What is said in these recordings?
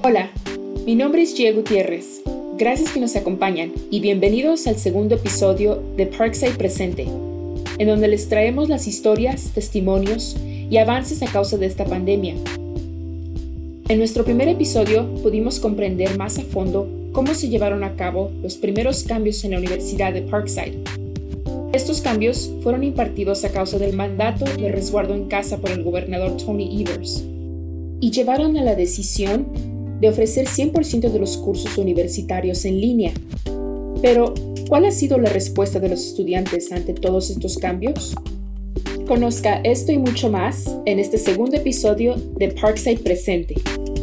Hola, mi nombre es Gia Gutiérrez. Gracias que nos acompañan y bienvenidos al segundo episodio de Parkside Presente, en donde les traemos las historias, testimonios y avances a causa de esta pandemia. En nuestro primer episodio pudimos comprender más a fondo cómo se llevaron a cabo los primeros cambios en la Universidad de Parkside. Estos cambios fueron impartidos a causa del mandato de resguardo en casa por el gobernador Tony Evers y llevaron a la decisión de ofrecer 100% de los cursos universitarios en línea. Pero, ¿cuál ha sido la respuesta de los estudiantes ante todos estos cambios? Conozca esto y mucho más en este segundo episodio de Parkside Presente.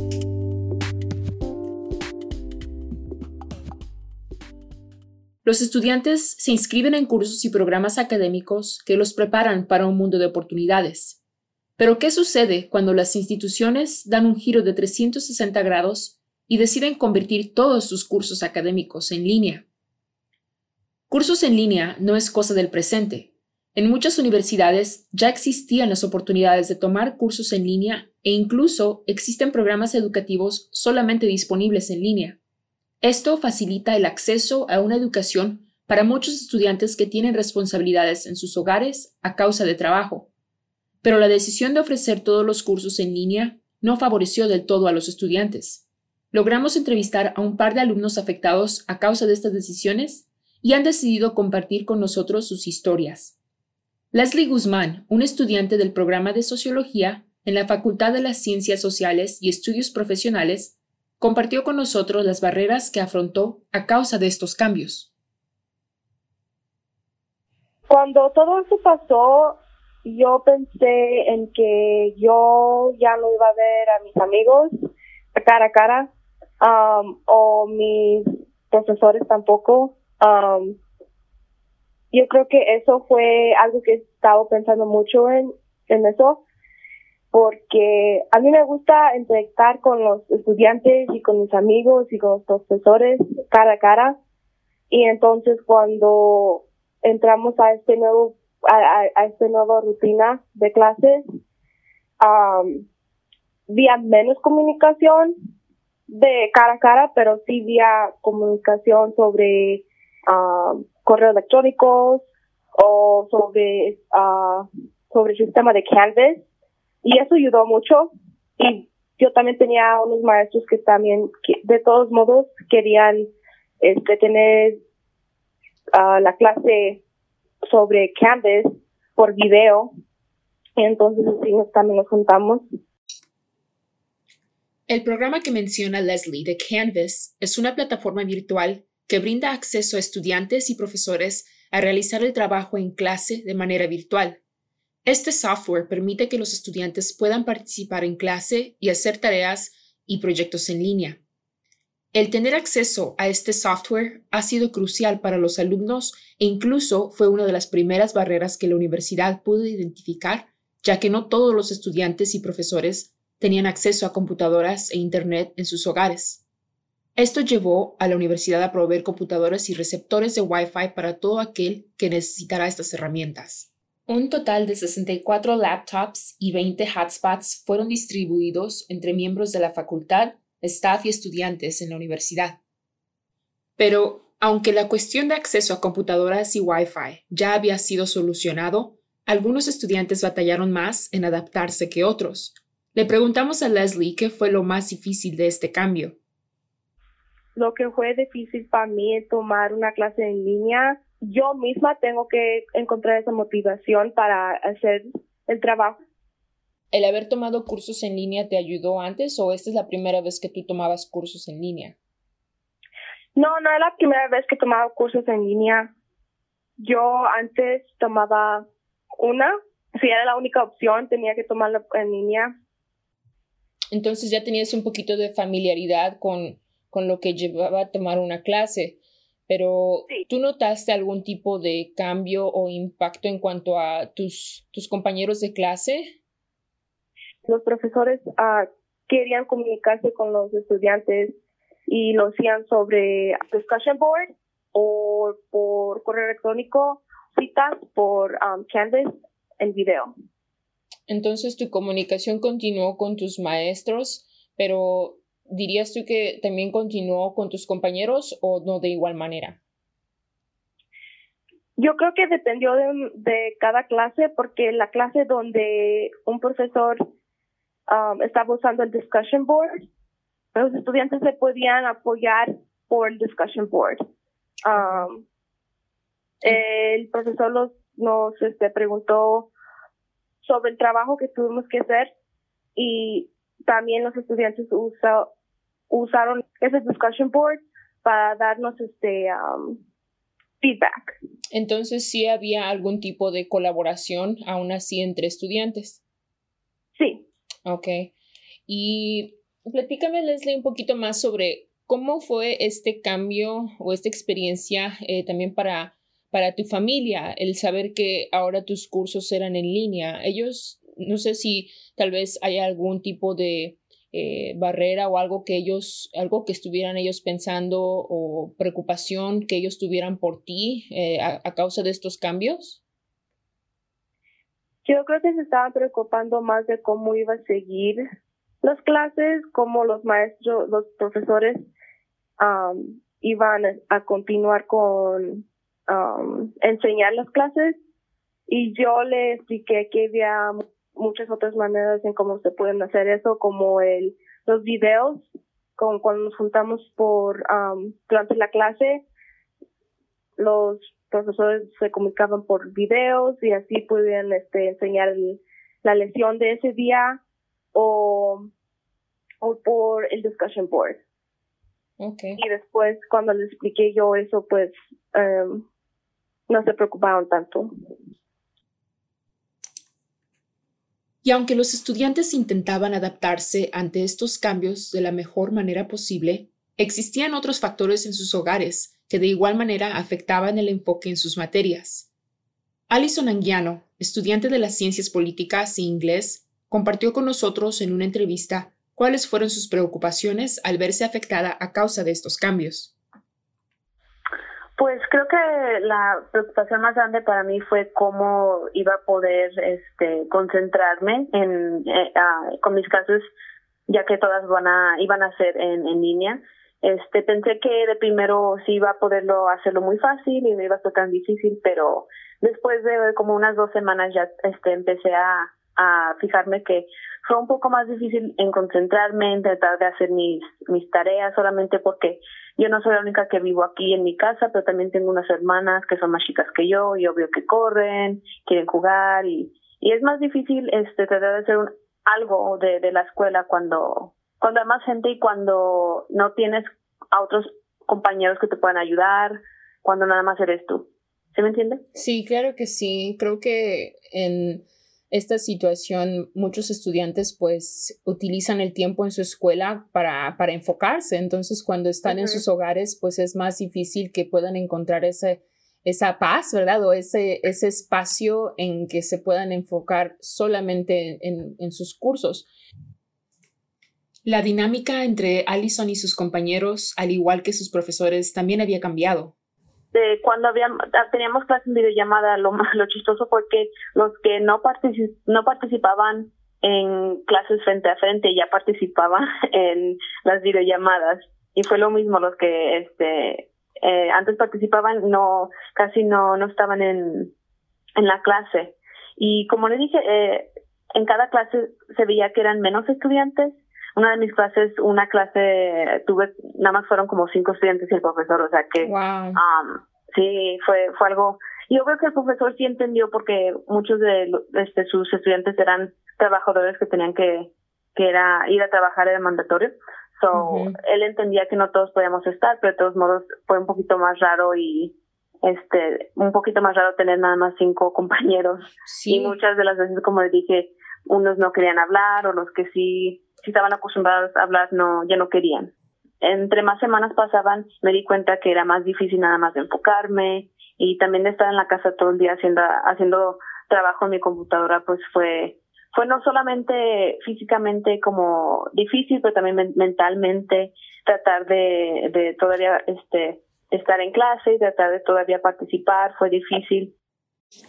Los estudiantes se inscriben en cursos y programas académicos que los preparan para un mundo de oportunidades. Pero, ¿qué sucede cuando las instituciones dan un giro de 360 grados y deciden convertir todos sus cursos académicos en línea? Cursos en línea no es cosa del presente. En muchas universidades ya existían las oportunidades de tomar cursos en línea e incluso existen programas educativos solamente disponibles en línea. Esto facilita el acceso a una educación para muchos estudiantes que tienen responsabilidades en sus hogares a causa de trabajo. Pero la decisión de ofrecer todos los cursos en línea no favoreció del todo a los estudiantes. Logramos entrevistar a un par de alumnos afectados a causa de estas decisiones y han decidido compartir con nosotros sus historias. Leslie Guzmán, un estudiante del programa de Sociología en la Facultad de las Ciencias Sociales y Estudios Profesionales, compartió con nosotros las barreras que afrontó a causa de estos cambios. Cuando todo eso pasó, yo pensé en que yo ya no iba a ver a mis amigos cara a cara, o mis profesores tampoco. Yo creo que eso fue algo que he estado pensando mucho en eso, porque a mí me gusta interactuar con los estudiantes y con mis amigos y con los profesores cara a cara, y entonces cuando entramos a esta nueva rutina de clases, había menos comunicación de cara a cara, pero sí había comunicación sobre correos electrónicos o sobre el sistema de Canvas, y eso ayudó mucho. Y yo también tenía unos maestros que también, de todos modos, querían tener la clase sobre Canvas por video, y entonces así también nos juntamos. El programa que menciona Leslie de Canvas es una plataforma virtual que brinda acceso a estudiantes y profesores a realizar el trabajo en clase de manera virtual. Este software permite que los estudiantes puedan participar en clase y hacer tareas y proyectos en línea. El tener acceso a este software ha sido crucial para los alumnos e incluso fue una de las primeras barreras que la universidad pudo identificar, ya que no todos los estudiantes y profesores tenían acceso a computadoras e Internet en sus hogares. Esto llevó a la universidad a proveer computadoras y receptores de Wi-Fi para todo aquel que necesitara estas herramientas. Un total de 64 laptops y 20 hotspots fueron distribuidos entre miembros de la facultad, staff y estudiantes en la universidad. Pero, aunque la cuestión de acceso a computadoras y Wi-Fi ya había sido solucionado, algunos estudiantes batallaron más en adaptarse que otros. Le preguntamos a Leslie qué fue lo más difícil de este cambio. Lo que fue difícil para mí es tomar una clase en línea. Yo misma tengo que encontrar esa motivación para hacer el trabajo. ¿El haber tomado cursos en línea te ayudó antes o esta es la primera vez que tú tomabas cursos en línea? No es la primera vez que he tomado cursos en línea. Yo antes tomaba si era la única opción, tenía que tomarlo en línea. Entonces ya tenías un poquito de familiaridad con lo que llevaba a tomar una clase, pero sí. ¿Tú notaste algún tipo de cambio o impacto en cuanto a tus compañeros de clase? Los profesores querían comunicarse con los estudiantes y lo hacían sobre discussion board o por correo electrónico, citas por Canvas en video. Entonces tu comunicación continuó con tus maestros, pero ¿dirías tú que también continuó con tus compañeros o no de igual manera? Yo creo que dependió de cada clase, porque la clase donde un profesor estaba usando el discussion board, los estudiantes se podían apoyar por el discussion board. El profesor nos preguntó sobre el trabajo que tuvimos que hacer, y también los estudiantes usaron ese discussion board para darnos feedback. Entonces, ¿sí había algún tipo de colaboración aún así entre estudiantes? Sí. Ok. Y platícame, Leslie, un poquito más sobre cómo fue este cambio o esta experiencia también para tu familia, el saber que ahora tus cursos eran en línea. Ellos, no sé si tal vez hay algún tipo de barrera o algo que estuvieran ellos pensando o preocupación que ellos tuvieran por ti a causa de estos cambios. Yo creo que se estaban preocupando más de cómo iba a seguir las clases, cómo los maestros, los profesores iban a continuar con enseñar las clases, y yo le expliqué que había muchas otras maneras en cómo se pueden hacer eso, como los videos, como cuando nos juntamos durante la clase, los profesores se comunicaban por videos y así podían enseñar la lección de ese día o por el discussion board. Okay. Y después, cuando les expliqué yo eso, pues no se preocuparon tanto. Y aunque los estudiantes intentaban adaptarse ante estos cambios de la mejor manera posible, existían otros factores en sus hogares que de igual manera afectaban el enfoque en sus materias. Alison Anguiano, estudiante de las Ciencias Políticas y Inglés, compartió con nosotros en una entrevista cuáles fueron sus preocupaciones al verse afectada a causa de estos cambios. Pues creo que la preocupación más grande para mí fue cómo iba a poder concentrarme con mis clases, ya que todas iban a ser en línea. Pensé que de primero sí iba a poderlo hacerlo muy fácil y no iba a ser tan difícil, pero después de como unas 2 semanas ya empecé a fijarme que fue un poco más difícil en concentrarme, en tratar de hacer mis tareas, solamente porque yo no soy la única que vivo aquí en mi casa, pero también tengo unas hermanas que son más chicas que yo, y obvio que corren, quieren jugar, y es más difícil tratar de hacer algo de la escuela cuando hay más gente y cuando no tienes a otros compañeros que te puedan ayudar, cuando nada más eres tú. ¿Sí me entiende? Sí, claro que sí. Creo que en esta situación muchos estudiantes pues utilizan el tiempo en su escuela para enfocarse. Entonces, cuando están en sus hogares, pues es más difícil que puedan encontrar esa paz, ¿verdad? O ese espacio en que se puedan enfocar solamente en sus cursos. La dinámica entre Alison y sus compañeros, al igual que sus profesores, también había cambiado. Cuando teníamos clases en videollamada, lo chistoso fue que los que no participaban en clases frente a frente ya participaban en las videollamadas, y fue lo mismo. Los que antes participaban casi no estaban en la clase, y como les dije, en cada clase se veía que eran menos estudiantes. Una de mis clases, tuve, nada más fueron como 5 estudiantes y el profesor, o sea que wow. Sí, fue algo. Yo creo que el profesor sí entendió, porque muchos de sus estudiantes eran trabajadores que tenían que ir a trabajar, era mandatorio. Él entendía que no todos podíamos estar, pero de todos modos fue un poquito más raro un poquito más raro tener nada más 5 compañeros. Sí. Y muchas de las veces, como les dije, unos no querían hablar, o los que sí estaban acostumbrados a hablar ya no querían. Entre más semanas pasaban, me di cuenta que era más difícil nada más de enfocarme, y también de estar en la casa todo el día haciendo trabajo en mi computadora, pues fue no solamente físicamente como difícil, pero también mentalmente tratar de todavía estar en clase y tratar de todavía participar fue difícil.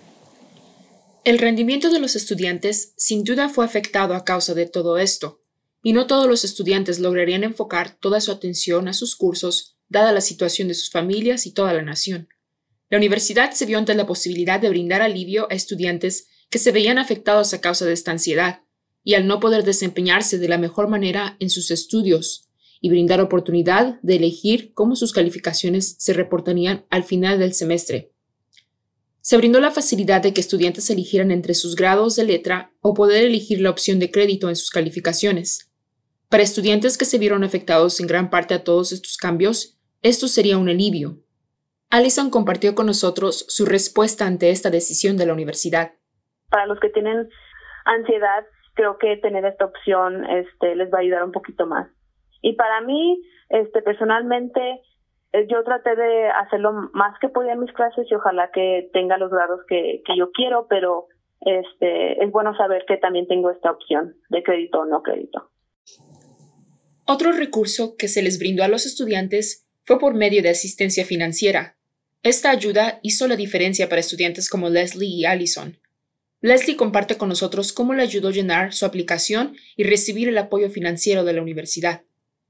El rendimiento de los estudiantes sin duda fue afectado a causa de todo esto. y no todos los estudiantes lograrían enfocar toda su atención a sus cursos, dada la situación de sus familias y toda la nación. La universidad se vio ante la posibilidad de brindar alivio a estudiantes que se veían afectados a causa de esta ansiedad, y al no poder desempeñarse de la mejor manera en sus estudios, y brindar oportunidad de elegir cómo sus calificaciones se reportarían al final del semestre. Se brindó la facilidad de que estudiantes eligieran entre sus grados de letra o poder elegir la opción de crédito en sus calificaciones. Para estudiantes que se vieron afectados en gran parte a todos estos cambios, esto sería un alivio. Allison compartió con nosotros su respuesta ante esta decisión de la universidad. Para los que tienen ansiedad, creo que tener esta opción les va a ayudar un poquito más. Y para mí, personalmente, yo traté de hacer lo más que podía en mis clases y ojalá que tenga los grados que yo quiero, pero es bueno saber que también tengo esta opción de crédito o no crédito. Otro recurso que se les brindó a los estudiantes fue por medio de asistencia financiera. Esta ayuda hizo la diferencia para estudiantes como Leslie y Allison. Leslie comparte con nosotros cómo le ayudó a llenar su aplicación y recibir el apoyo financiero de la universidad.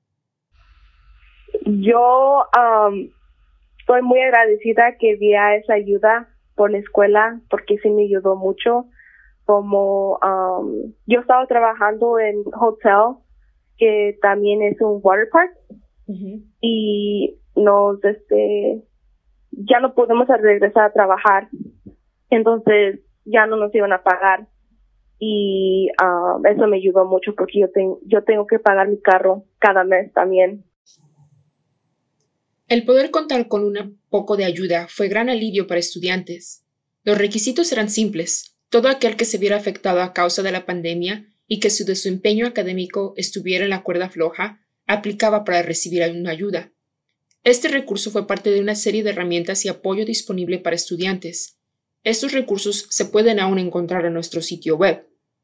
Yo estoy muy agradecida que vi esa ayuda por la escuela porque sí me ayudó mucho. Como yo estaba trabajando en hotel, que también es un water park, y nos ya no podemos regresar a trabajar, entonces ya no nos iban a pagar, y eso me ayudó mucho porque yo tengo que pagar mi carro cada mes también. El poder contar con un poco de ayuda fue gran alivio para estudiantes. Los requisitos eran simples. Todo aquel que se viera afectado a causa de la pandemia y que su desempeño académico estuviera en la cuerda floja, aplicaba para recibir una ayuda. Este recurso fue parte de una serie de herramientas y apoyo disponible para estudiantes. Estos recursos se pueden aún encontrar en nuestro sitio web.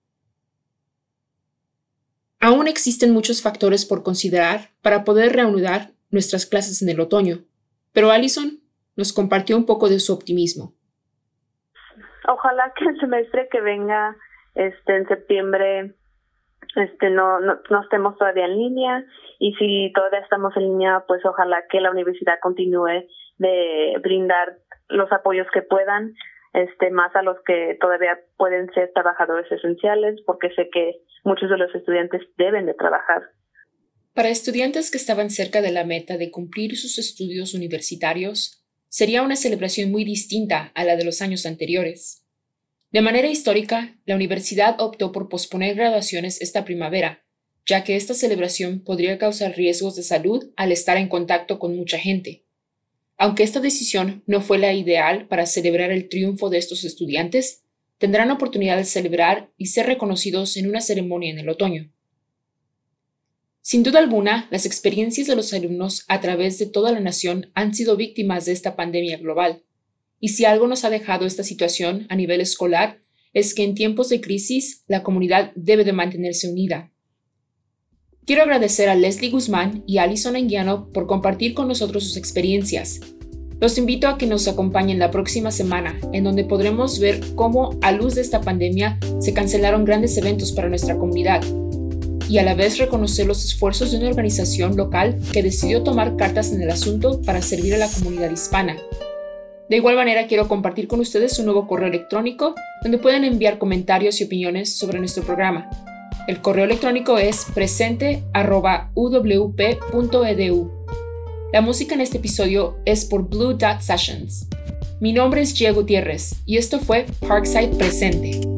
Aún existen muchos factores por considerar para poder reanudar nuestras clases en el otoño, pero Allison nos compartió un poco de su optimismo. Ojalá que el semestre que venga en septiembre no estemos todavía en línea, y si todavía estamos en línea, pues ojalá que la universidad continúe de brindar los apoyos que puedan, más a los que todavía pueden ser trabajadores esenciales, porque sé que muchos de los estudiantes deben de trabajar. Para estudiantes que estaban cerca de la meta de cumplir sus estudios universitarios, sería una celebración muy distinta a la de los años anteriores. De manera histórica, la universidad optó por posponer graduaciones esta primavera, ya que esta celebración podría causar riesgos de salud al estar en contacto con mucha gente. Aunque esta decisión no fue la ideal para celebrar el triunfo de estos estudiantes, tendrán oportunidad de celebrar y ser reconocidos en una ceremonia en el otoño. Sin duda alguna, las experiencias de los alumnos a través de toda la nación han sido víctimas de esta pandemia global. Y si algo nos ha dejado esta situación a nivel escolar, es que en tiempos de crisis, la comunidad debe de mantenerse unida. Quiero agradecer a Leslie Guzmán y a Allison Anguiano por compartir con nosotros sus experiencias. Los invito a que nos acompañen la próxima semana, en donde podremos ver cómo, a luz de esta pandemia, se cancelaron grandes eventos para nuestra comunidad, y a la vez reconocer los esfuerzos de una organización local que decidió tomar cartas en el asunto para servir a la comunidad hispana. De igual manera, quiero compartir con ustedes un nuevo correo electrónico donde pueden enviar comentarios y opiniones sobre nuestro programa. El correo electrónico es presente@uwp.edu. La música en este episodio es por Blue Dot Sessions. Mi nombre es Gia Gutiérrez y esto fue Parkside Presente.